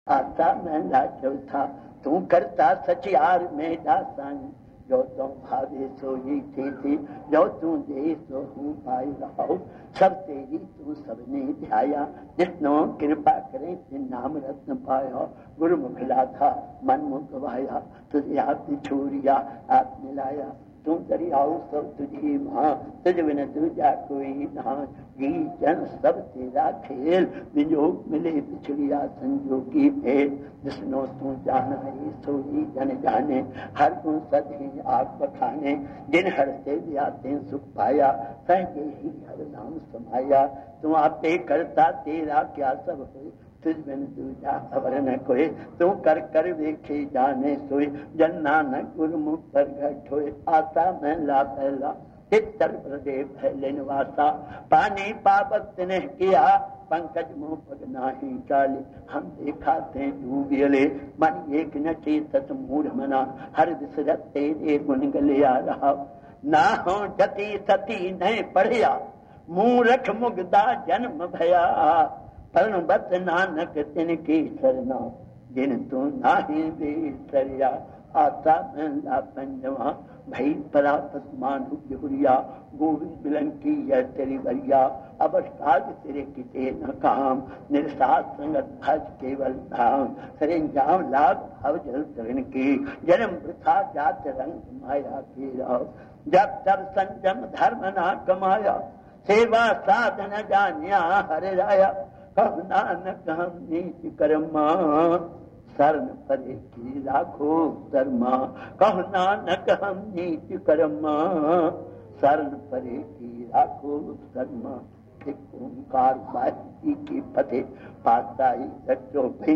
आता महला चौथा तू करता सचियार मेरा सन जो तुम भावे सोई थी जो तू दे सो हूँ पाई रहो सब तेरी तू सबने ध्याया जितनो कृपा करे नाम रत्न पाया गुरुमुख लाथा मन मुख भाया तुझे आप छोड़िया आप मिलाया तू दरियाओ सब तुझी माँ तुझ बिन तुझा कोई ना जी जन सब तेरा खेल वियोग मिले बिछड़िया संजोगी भेल जिसनो तू जाना सोई जन जाने हर गुण सदी आग बखाने जिन हर से व्याते सुख पाया सहजे ही हर नाम समाया तू आपे करता तेरा क्या सब हो तुझ बिन दूजा खबर न कोई तू कर कर देखे जाने सोई जन नानक गुरुमुख पर घट होए आता महला पहला चित्तर प्रदेव फैले निवासा पानी पावक ने किया पंकज मुंह पग नाही चाले हम देखा थे डूबियले मन एक न चेतत मूढ़ मना हर दिसरत तेरे गुण गलिया रहा ना हो जति सती नहीं पढ़िया मूरख मुगदा जन्म भया परबत नानक तिनकी सरना जिन तू नाही बेसरिया आता महला पंजवा भई परापत मानु बिहुरिया गोविंद बिलंकी यह तेरी बरिया अब काज तेरे किते न काम निर्सात संगत भज केवल धाम सरंजाम लाभ भव जल तरण की जन्म वृथा जात रंग माया की राव जब तब संजम धर्म ना कमाया सेवा साधन जानिया हरे राया कह नानक हम नीच कर्मा शरण परे की राखो धर्मा कह नानक हम नीच कर्मा शरण परे की राखो धर्मा एक ओंकार बाई की फतेह पाताई सच्चो भाई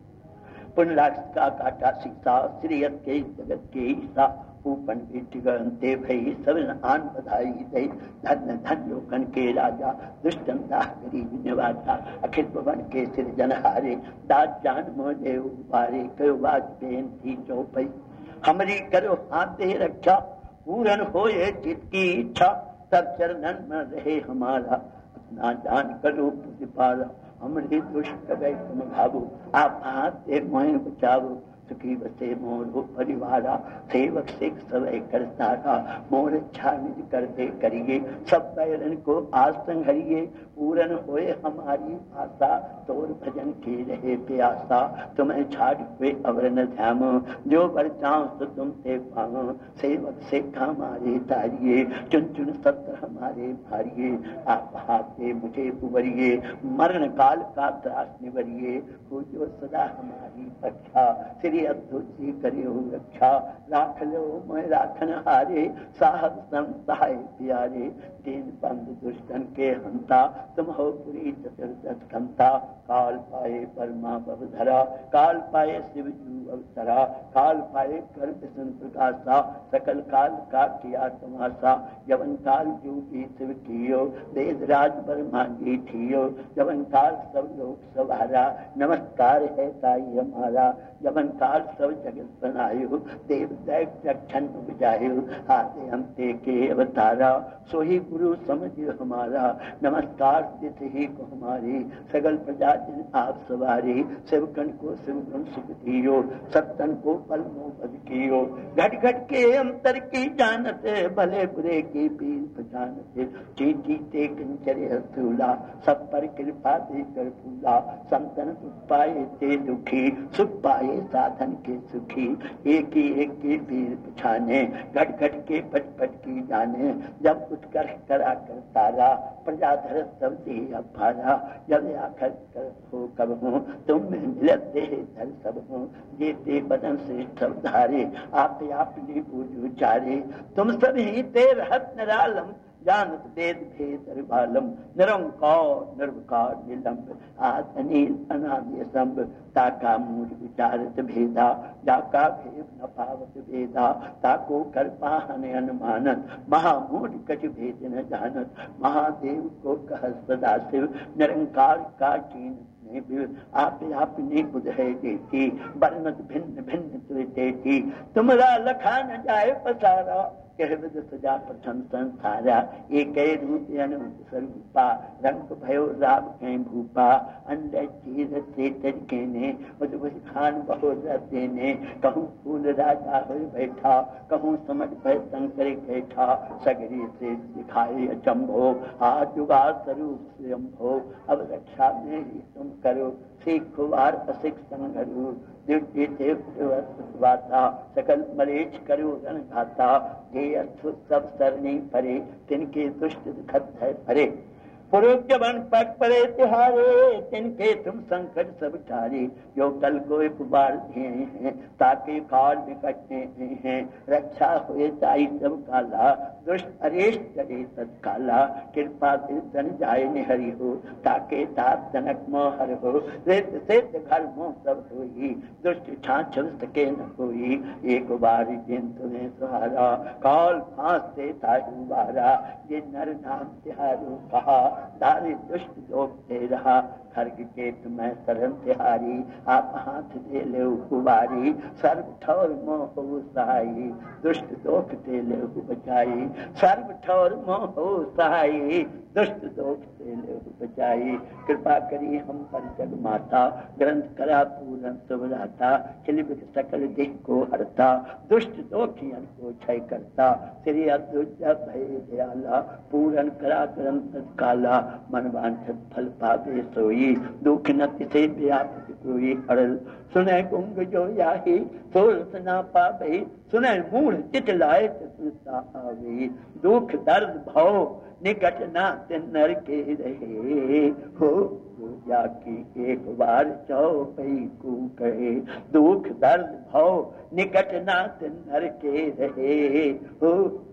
पुनराक्ष का काटा सीता श्रीयत के जगत के ईसा ऊपन बेटिगंते भई सबन आन बधाई दे धन धन लोकन के राजा दुष्टन दाह गरीब निवासा अखिल भवन के सिर जनहारे दास जान मोहे उबारे कयो बात बेनती चौपई हमरी करो हाथ दे रक्षा पूरन होए चित की इच्छा सब चरणन में रहे हमारा अपना जान करो प्रतिपाला हमरे दुष्ट गए तुम भावो आप हाथ दे मोह बचावो सुखी बसे मोर हो परिवारा सेवक से सब करतारा मोर इच्छा निज करते करिए सब बैरन को आज संघरिए पूरन होए हमारी आशा तोर भजन के रहे प्यासा तुम्हें छाड़ हुए अवर न ध्याम जो बर जाओ तो तुम ते पाओ सेवक से हमारे तारिये चुन चुन सत्र हमारे भारिये आप हाथे मुझे उबरिए मरण काल का त्रास निवरिए हो जो सदा हमारी रक्षा श्री अद्भुत करियो रक्षा राख लो मैं राखन हारे साहब संताय प्यारे दीन बंद दुष्टन के हंता तुम हो पुरी चतुर्दश कंता काल पाए परमा बवधरा काल पाए शिव जू अवसरा काल पाए कर विष्णु प्रकाशा सकल काल का किया तमाशा यवन काल जो भी शिव कियो वेद राज ब्रह्मा जी ठियो यवन काल सब लोग सवारा नमस्कार है ताई हमारा यवन काल सब जगत बनायो देव दैव रक्षण बुझायो आते हमते के अवतारा सोही गुरु समझ हमारा नमस्कार जित ही को हमारी सगल प्रजा जिन आप सवारी सेवकन को शिवगुण सुख दियो सत्तन को पल मोह बद कियो घट घट के अंतर की जानते भले बुरे की पीर पहचानते चीटी ते कंचरे हसूला सब पर कृपा दे कर फूला संतन सुख पाए ते दुखी सुख पाए साधन के सुखी एक ही वीर पछाने घट घट के पट पट की जाने जब उत्कर्ष करा कर तारा प्रजाधर सब दे अभारा जब आखिर कर हो कब हो तुम में मिलत दे धर सब हो ये ते बदन से सब धारे आप ने पूजो चारे तुम सब ही ते रहत निरालम जानत वेद भेद बालम निरंकार निर्विकार निलंब आद अनिल अनादि संभ ताका मूल विचारत भेदा जाका भेद न पावत भेदा ताको कर पाहन अनुमानत महामूढ़ कछ भेद न जानत महादेव को कह सदा शिव निरंकार का चीन आपने बुध है देती वर्णत भिन्न भिन्न देती तुमरा लखा न जाए पसारा कह विद सजा प्रथम संसारा एक रूप अनंत स्वरूपा रंग भयो राम कहीं भूपा अंडर चीज से तरीके ने उस खान बहु रहते ने कहूँ फूल राजा हो बैठा कहूँ समझ भय शंकर बैठा सगरी से दिखाई अचंभो आज जुगा स्वरूप स्वयंभो अब रक्षा में ही तुम करो सीख कुवार असिख संगरू द्युति देवता सकल मलेच करो रण घाता ये अर्थुत सब सरनी परे तिनके दुष्ट खत है परे पुरुष बन पग परे तिहारे तिनके तुम संकट सब टारे जो कल को पुबार दिए हैं ताकि काल निकटने हैं रक्षा हुए ताई सब काला दुष्ट अरेष्ट करे तत्काला कृपा दिल तन जाए निहरी हो ताके ताप जनक मोहर हो रेत सिद्ध घर मोह सब होई दुष्ट छाछल सके न कोई एक बार जिन तुम्हें सहारा काल फांस से ताहु बारा ये नर नाम तिहारू कहा दारी दुष्ट लोग दे रहा खर्ग के तुम्हें शरण तिहारी आप हाथ दे ले कुबारी सर्व ठौर मोह सहाई दुष्ट दोख दे ले बचाई सर्व ठौर मोह सहाई दुष्ट दोख दे ले बचाई कृपा करी हम पर जग माता ग्रंथ करा पूरन सुभराता खिलबिक सकल देह को हरता दुष्ट दोखियन को क्षय करता श्री अद्भुत भय दयाला पूरन करा ग्रंथ काला मन वांछित फल पावे सोई दुख न तिसे व्यापक कोई अड़ल सुने गुंग जो याही सोरस ना पावे सुने मूढ़ चित लाए चतुरता आवे दुख दर्द भव निकट ना नर के रहे हो जाकी एक बार चौपई को कहे दुख दर्द भव निकट नाथ नर के रहे हो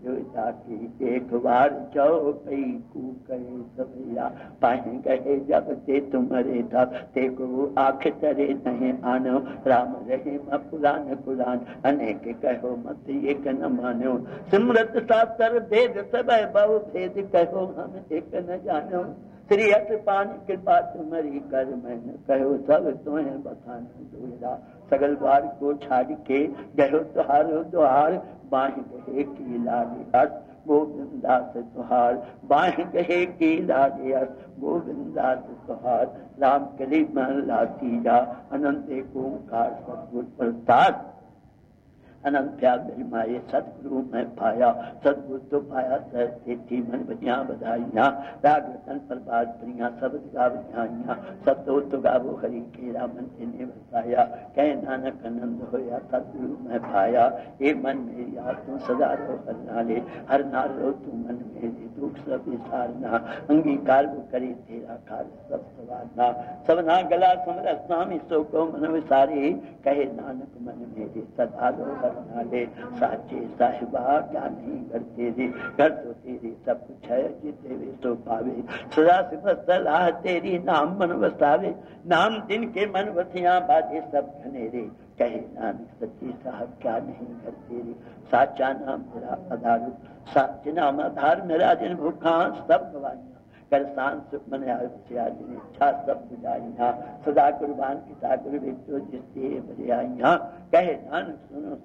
जाकी एक बार चौपई को कहे सभैया पाए गए जब ते तुम्हारे था ते को आख तरे नहीं आनो राम रहे पुराण पुराण अनेक कहो मत एक न मानो सिमरत शास्त्र भेद सब बहु भेद कहो हम एक न जानो श्री अट पान कृपा तुम्हारी कर मैं कहो सब तुम्हें बखान दोहरा सगल बार को छाड़ के गहो तुहारो द्वार बाह गहे की लालियस गोविंदास तुहार बाह गहे की लालियस गोविंदास तुहार राम कली मन लाती जा अनंत ओंकार सतगुरु प्रसाद अनंत माये सतगुरु में पाया सतगुरु तो पाया थी मन बजिया बधाइया राग रतन प्रभात प्रिया सब गाविया सब तो गावो हरि के रामन ने बसाया कह नानक आनंद होया सतगुरु में पाया ये मन मेरी तुम सदा रो हरनाले हर नार रो तू मन मेरे दुख सब विसारना अंगीकार वो करे तेरा कार्य सब सवारना सबना गला समरस स्वामी सो को मन विसारे कहे नानक मन मेरे सदा रो नाले साचे साहिबा क्या नहीं करते रे घर तो तेरे सब कुछ है जिते वे तो पावे सदा सिर्फ सलाह तेरी नाम मन बसावे नाम दिन के मन बसिया बाजे सब घनेरे कहे नानक सच्ची साहब क्या नहीं करते रे साचा नाम मेरा आधार साचे नाम आधार मेरा जिन भूखा सब गवाइया कर सांस मन इच्छा सब बुझाइया सदा कुर्बान पिता गुरु बेटो जिससे बजाइया कहे नानक सुनो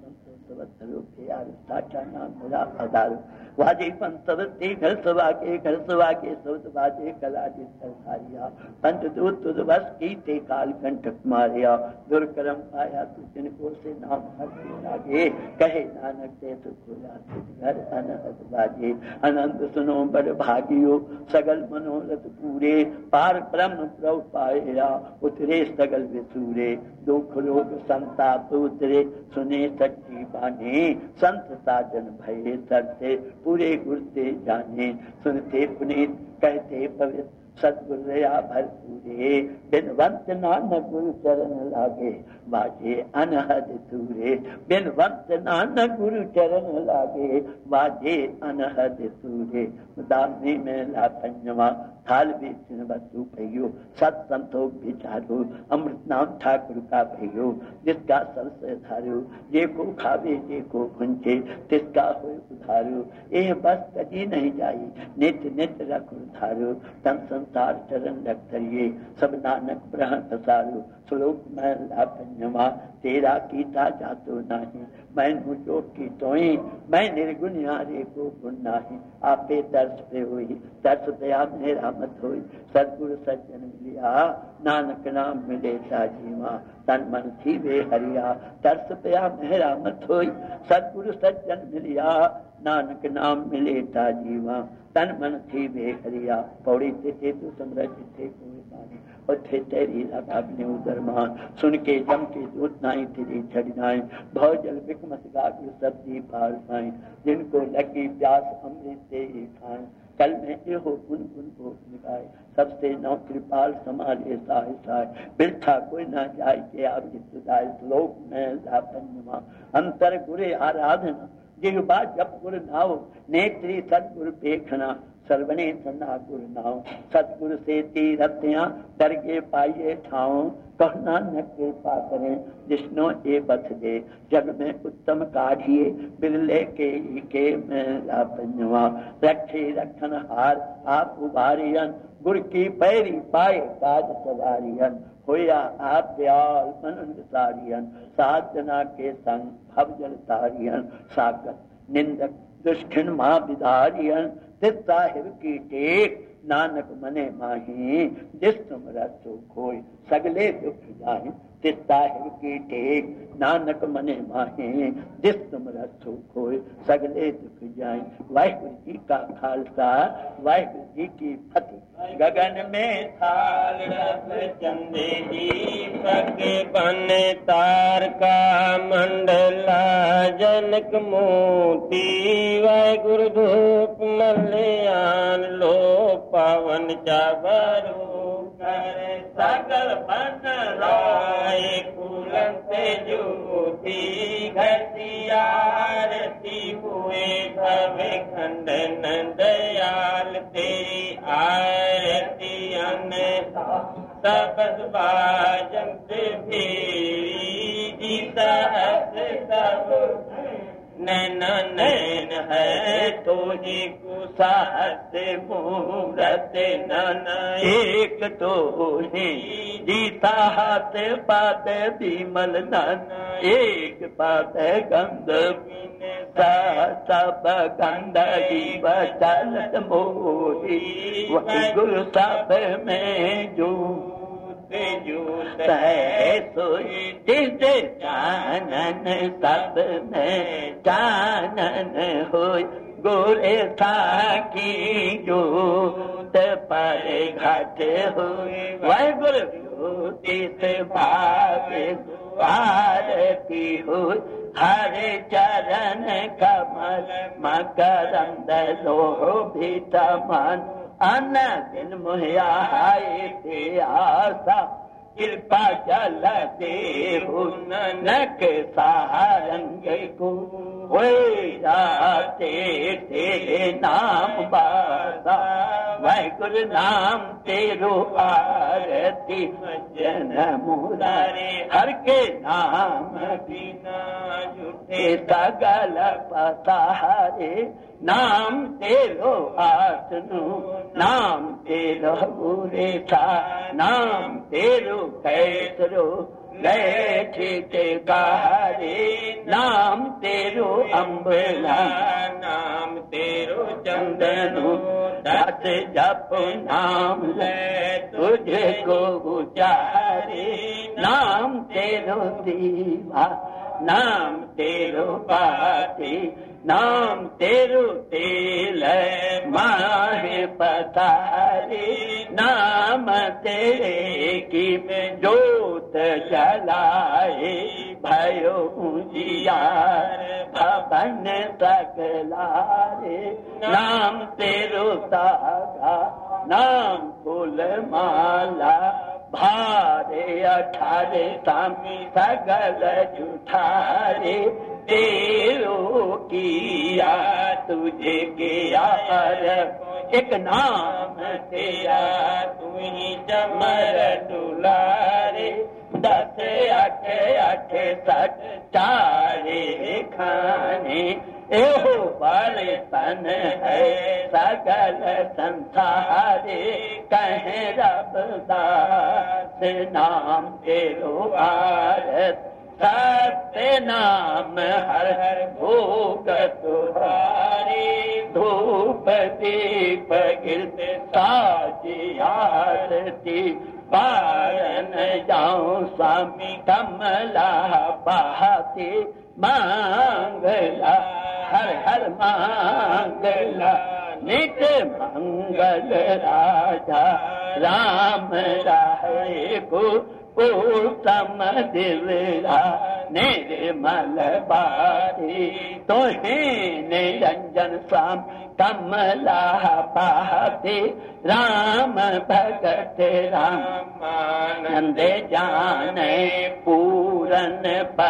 साचा नाम मेरा आधार वाजे पंचवती घर सवा के सौत बाजे कला जिसरिया पंच दूत तुझ बस की ते काल कंटक मारिया दुर्कर्म पाया तू जिनको से नाम हर लागे कहे नानक ते तो खोला घर अनहद बाजे आनंद सुनो बड़ भागियो सगल मनोरथ पूरे पार ब्रह्म प्रभु पाया उतरे सगल विसूरे दुख रोग संताप उतरे सुने सच्ची बाने संत साजन भये तरते पूरे गुरते जाने सुनते पुनीत कहते पवित्र सतगुरु दया भरपूरे बिनवंत नानक गुरु चरण लागे बाजे अनहद तूरे बिनवंत नानक गुरु चरण लागे बाजे अनहद तूरे दामी में ला पंजवा थाल बेचन वस्तु भैयो सत संतोष विचारो अमृत नाम ठाकुर का भैयो जिसका सबसे धारो जे को खावे जे को भुंचे तिसका हो उधारो यह बस कभी नहीं जाई नित्य नित्य रख धारो तन अवतार चरण रखिए सब नानक ब्रह्म पसारू श्लोक महला पंजवा तेरा कीता जातो नहीं मैनू जो की तोई मैं निर्गुण यारे को गुण नाही आपे दर्श पे हुई दर्श दया मेरा मत हुई सतगुरु सज्जन मिलिया नानक नाम मिले साजीवा तन मन थी वे हरिया दर्श दया मेरा मत हुई सतगुरु सज्जन मिलिया नानक नाम मिले ताजीवा तन मन थी वे हरिया पौड़ी ते तू समरज थे कोई बानी उठे तेरी रब ने उदरमान सुन के जम के दूत नाई तेरी छड़नाई भव जल बिकमत गागु सब्जी पार पाई जिनको लगी प्यास अमृत ते ही खाए कल में एहो गुन गुन भोग निकाय सबसे नौ कृपाल समाले साय साय बिरथा कोई ना जाय के आप जितदाय श्लोक में लापन्यमा अंतर गुरे आराधना जिह्वा जप गुरु नाव नेत्री सतगुरु देखना सर्वने सन्ना गुरु नाव सतगुरु से तीरत्या दरगे पाइये ठाओ कहना न कृपा करें जिसनो ए बथ दे जग में उत्तम काढ़िए बिरले के में लापन्यवा रखे रखन हार आप उबारियन गुर की पैरी पाए काज सवारियन होया आप दयाल मन सारियन साधना के संग भव जल तारियन सागत निंदक दुष्खिन मां विदारियन तिस साहिब की टेक नानक मने माही जिस तुम रसो खोय सगले दुख जाए तिस साहिब की टेक नानक मने माही जिस तुम रसो खोय सगले दुख जाए वाहिगुरु जी का खालसा वाहिगुरु जी की फतेह गगन में थाल रब चंदे दीपक बने तार का मंडला जनक मोती वाहिगुरु धूप मल्यान लो पावन चावरू कर सगल बन राय कुलन से ज्योति घटियारती हुए भवे खंडन दयाल तेरी आरती सबद बाजंत फेरी जीता सब नैना नैन है तुझी कुसाहत मूरत नन एक तो ही जीता हाथ पात विमल नन एक पात गंध सब गंध ही बचलत मोही वही गुरु सब में जो सोई जिस चानन सब में चानन हो गोरे था की जोत पर घट हो वह गुरु जिस भावे आरती हो हरे चरण कमल मकरंद लोभित मन अन दिन मुहैया हाय ते आसा कृपा जल दे हो ननक सारंग को जाते तेरे नाम बासा वाहिगुरु नाम तेरो आरती जन मुरारे हर के नाम बिना जुटे सगल पसारे नाम तेरो आसनु नाम तेरो बुरे था नाम तेरो कैसरो गए ठीक कारे नाम तेरो अम्बला नाम तेरो चंदनो दस जप नाम ले तुझे को उचारे नाम तेरो दीवा नाम तेरो बाती नाम तेरो तेल माहे पतारे नाम तेरे की जोत जलाए भयो उजियार भवन सकलारे नाम तेरो तागा नाम फूल माला भारे अठारे सामी सगल जुठारे तेरो किया तुझे किया एक नाम तेरा तू ही जमर दुलारे दस अठ अठ सठ चारे खाने एहो वाले तन है सगल संसारे कहे रबदास नाम तेरो आरत सत्य नाम हर हर भोग तुम्हारी धूप दीप गिरत साजी आरती पारन जाऊं स्वामी कमला बहाती मांगला हर हर मांगला नित मंगल राजा राम राहे को उत्तम दिव्या निर्मल बारी तोहे निरंजन स्वाम कमला पाते राम भगत राम आनंद जाने पूरन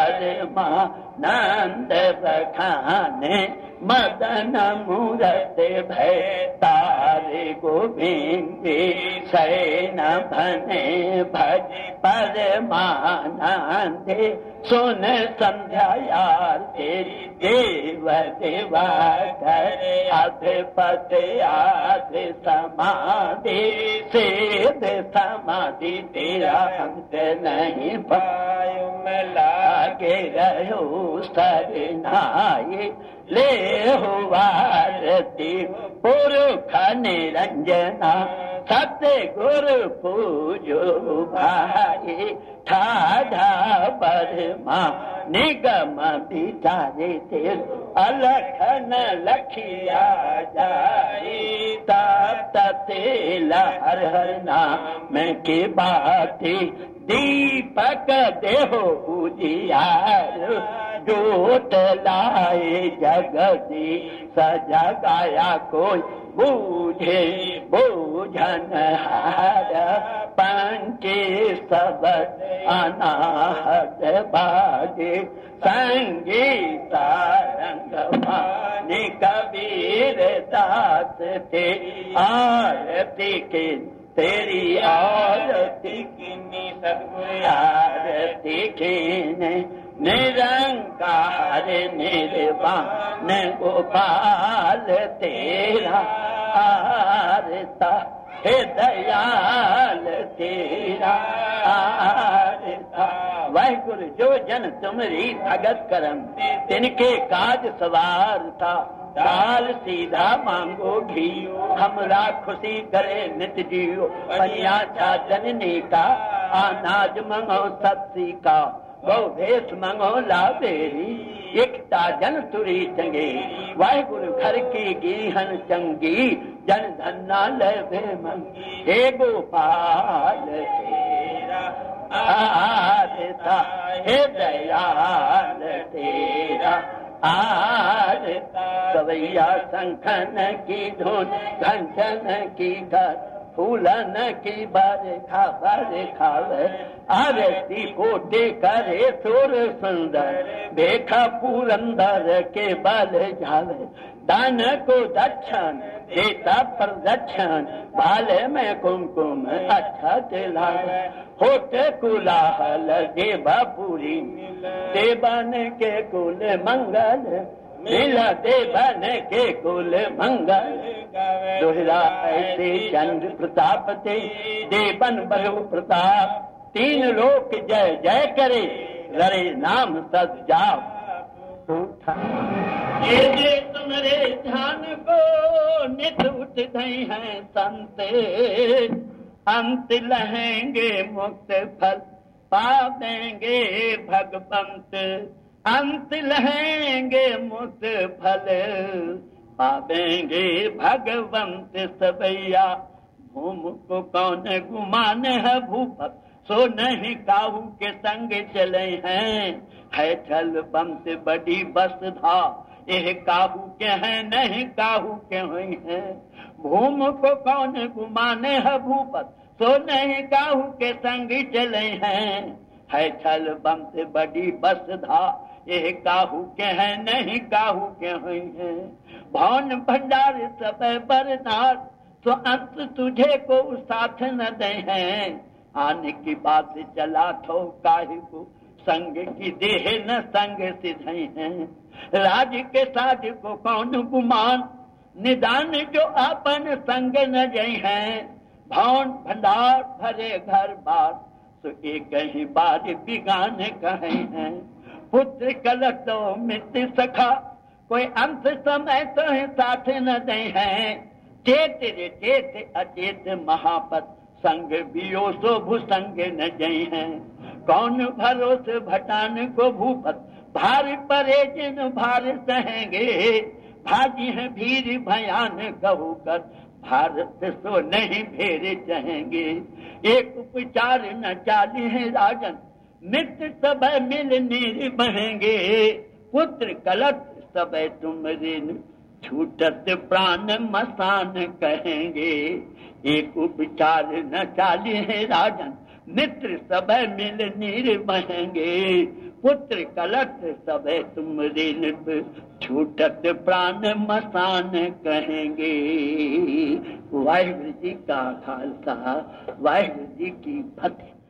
परमानंद बखाने मदन मूरत भय तारे गोविंद शयन भने भज परमानंद सुन संध्या यार तेरी देव देवा कर अधिपति आधि समाधि सिद्ध समाधि तेरा अंत नहीं पायो में लागे रहो सरनाई ले हुआरती पुरुष निरंजना सत्य गुरु पूजो भाई ठाढ़ा बर्मा निगम बिचारे तेर अलखन लखिया जाए तब तेला हर हर नाम की बाती दीपक देहो उजियार जोत लाए जगती सजगाया कोई बूझे बूझन हार पंचे सब अनाहत बाजे संगीता रंग पानी कबीर दास थे आरती के तेरी आरती की आरती की निरंकार निर्वाण गोपाल तेरा आरता हे दयाल तेरा आरता वाहिगुरु जो जन तुमरी भगत करम तिनके काज सवार था दाल सीधा मांगो घी हमरा खुशी करे नित जियो पनिया छा जननी का अनाज मंगो सत्सी का गौ भेष मंगो लावेरी एकता जन तुरी चंगे वाहिगुरु घर की गिरहन चंगी जन धन्ना ले मन हे गोपाल तेरा आरता हे दयाल तेरा आरता कवैया शंखन की धुन घंटन की घर फूलन की बरखा खावे आरती कोटे करे सुर सुंदर देखा पुरंदर के बल जावे दान को दक्षिण देता प्रदक्षिण भाले में कुमकुम अच्छा दिलावे होते कुलाहल देवापुरी देवन के कुल मंगल मिला देवन के कुल मंगल दोहरा ऐसे चंद्र प्रताप ते देवन बहु प्रताप तीन लोक जय जय करे ररे नाम सद जाप ये तुम्हारे ध्यान को नित उठ गए हैं संत अंत लहेंगे मुक्त फल पावेंगे भगवंत अंत लहेंगे मुक्त फल पावेंगे भगवंत सबैया भूम को कौन गुमान है भूपत सो नहीं काहू के संग चले हैं है छल बंत बड़ी बस था यह काहू के हैं नहीं काहू के हुई हैं भूम को कौन गुमाने है भूपत सो नहीं काहू के संग चले हैं है छल बंत बड़ी बस था यह काहू के हैं नहीं काहू के हुई हैं भवन भंडार सब बरनार तो अंत तुझे को साथ न दे हैं आने की बात चला थो काहे को संग की देह न संग सिधई हैं राज के साज को कौन गुमान निदान जो अपन संग न जई हैं, भवन भंडार भरे घर बार, तो एक ही बार बिगान कहे हैं। पुत्र कलश दो मित्र सखा, कोई अंत समय तो साथ न दे हैं। चेत रे चेत अचेत महापत, संग बियो सो भूसंग न जई हैं। कौन भरोस भटान को भूपत, भार परे जिन भार सहेंगे। भाजी है भीर भयान कहू कर, भारत सो नहीं फेरे चाहेंगे। एक उपचार न चाली है राजन, मित्र सब मिल नीर बहेंगे। पुत्र कलश सब तुम ऋण, छूटत प्राण मसान कहेंगे। एक उपचार न चाली है राजन, मित्र सब मिल नीर बहेंगे। पुत्र कलश सब तुम ऋण, छूटत प्राण मसान कहेंगे। वाहिगुरु जी का खालसा, वाहिगुरु जी की फतेह।